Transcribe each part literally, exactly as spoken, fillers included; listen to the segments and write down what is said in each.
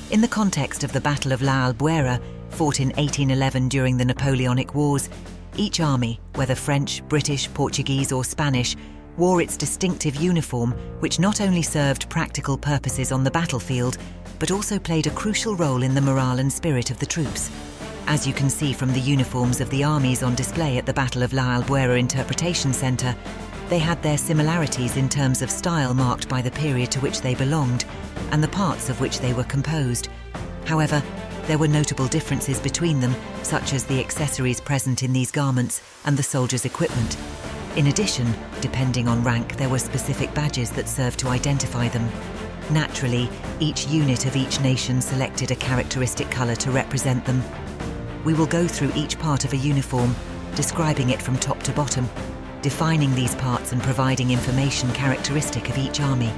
In the context of the Battle of La Albuera, fought in eighteen eleven during the Napoleonic Wars, each army, whether French, British, Portuguese or Spanish, wore its distinctive uniform, which not only served practical purposes on the battlefield, but also played a crucial role in the morale and spirit of the troops. As you can see from the uniforms of the armies on display at the Battle of La Albuera Interpretation Centre, they had their similarities in terms of style marked by the period to which they belonged and the parts of which they were composed. However, there were notable differences between them, such as the accessories present in these garments and the soldiers' equipment. In addition, depending on rank, there were specific badges that served to identify them. Naturally, each unit of each nation selected a characteristic colour to represent them. We will go through each part of a uniform, describing it from top to bottom, defining these parts and providing information characteristic of each army.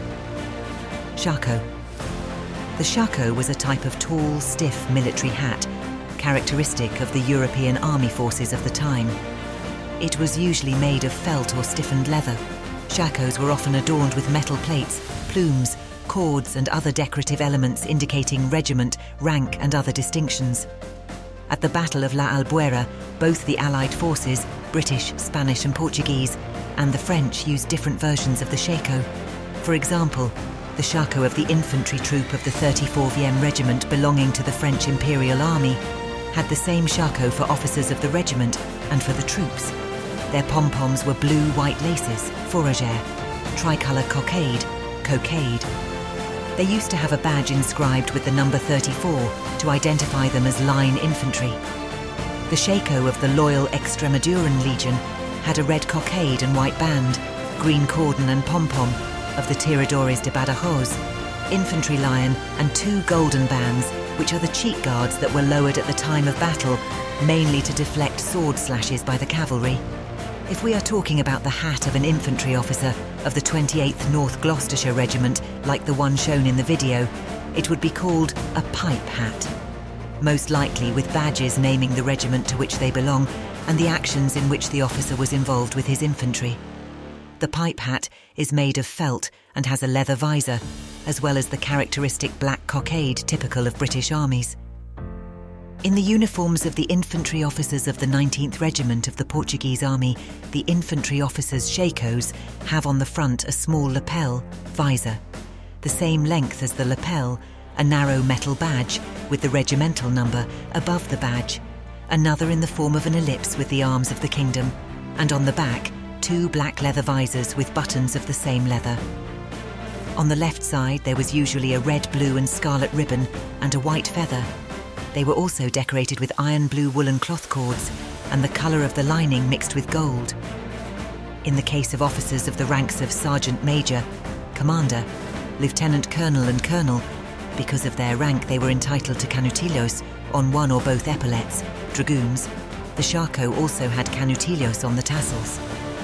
Shako. The shako was a type of tall, stiff military hat, characteristic of the European army forces of the time. It was usually made of felt or stiffened leather. Shakos were often adorned with metal plates, plumes, cords and other decorative elements indicating regiment, rank and other distinctions. At the Battle of La Albuera, both the Allied forces, British, Spanish and Portuguese, and the French used different versions of the shako. For example, the shako of the infantry troop of the thirty-fourth Vienne Regiment belonging to the French Imperial Army had the same shako for officers of the regiment and for the troops. Their pom-poms were blue-white laces, fourragère, tricolour cockade, cockade. They used to have a badge inscribed with the number thirty-four to identify them as line infantry. The shako of the loyal Extremaduran Legion had a red cockade and white band, green cordon and pom-pom of the Tiradores de Badajoz, infantry lion and two golden bands, which are the cheek guards that were lowered at the time of battle, mainly to deflect sword slashes by the cavalry. If we are talking about the hat of an infantry officer of the twenty-eighth North Gloucestershire Regiment, like the one shown in the video, it would be called a pipe hat. Most likely with badges naming the regiment to which they belong and the actions in which the officer was involved with his infantry. The pipe hat is made of felt and has a leather visor, as well as the characteristic black cockade typical of British armies. In the uniforms of the infantry officers of the nineteenth Regiment of the Portuguese Army, the infantry officers' shakos have on the front a small lapel, visor, the same length as the lapel, a narrow metal badge with the regimental number above the badge, another in the form of an ellipse with the arms of the kingdom, and on the back, two black leather visors with buttons of the same leather. On the left side there was usually a red, blue and scarlet ribbon and a white feather. They were also decorated with iron blue woolen cloth cords and the colour of the lining mixed with gold. In the case of officers of the ranks of Sergeant Major, Commander, Lieutenant Colonel and Colonel, because of their rank they were entitled to canutillos on one or both epaulets, dragoons. The shako also had canutillos on the tassels.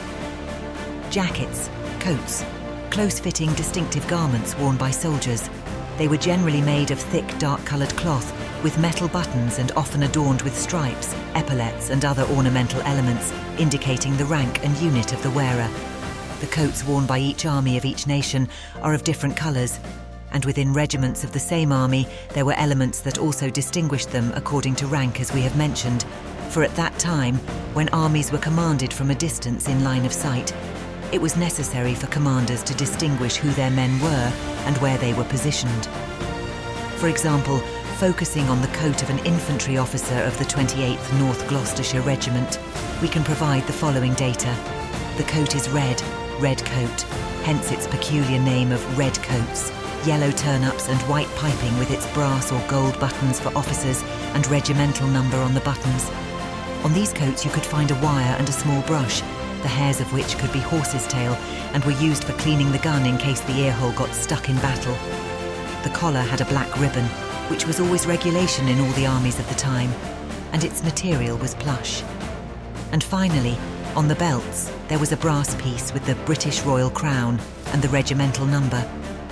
Jackets, coats, close-fitting distinctive garments worn by soldiers. They were generally made of thick dark-coloured cloth with metal buttons and often adorned with stripes, epaulets and other ornamental elements indicating the rank and unit of the wearer. The coats worn by each army of each nation are of different colours, and within regiments of the same army there were elements that also distinguished them according to rank, as we have mentioned, for at that time, when armies were commanded from a distance in line of sight, it was necessary for commanders to distinguish who their men were and where they were positioned. For example, focusing on the coat of an infantry officer of the twenty-eighth North Gloucestershire Regiment, we can provide the following data. The coat is red, red coat, hence its peculiar name of red coats, yellow turn-ups and white piping with its brass or gold buttons for officers and regimental number on the buttons. On these coats you could find a wire and a small brush, the hairs of which could be horse's tail and were used for cleaning the gun in case the earhole got stuck in battle. The collar had a black ribbon, which was always regulation in all the armies of the time, and its material was plush. And finally, on the belts, there was a brass piece with the British Royal Crown and the regimental number.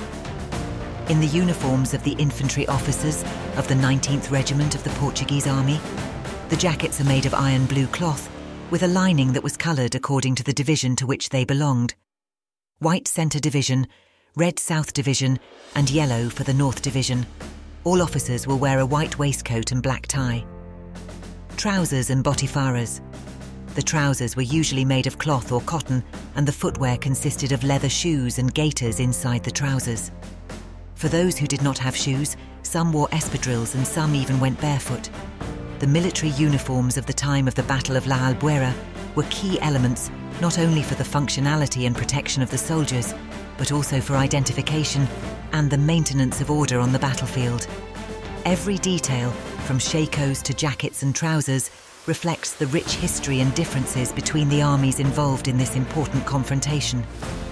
In the uniforms of the infantry officers of the nineteenth Regiment of the Portuguese Army, the jackets are made of iron blue cloth with a lining that was coloured according to the division to which they belonged. White Centre Division, red South Division and yellow for the North Division. All officers will wear a white waistcoat and black tie. Trousers and botifarras. The trousers were usually made of cloth or cotton, and the footwear consisted of leather shoes and gaiters inside the trousers. For those who did not have shoes, some wore espadrilles and some even went barefoot. The military uniforms of the time of the Battle of La Albuera were key elements not only for the functionality and protection of the soldiers, but also for identification and the maintenance of order on the battlefield. Every detail, from shakos to jackets and trousers, reflects the rich history and differences between the armies involved in this important confrontation.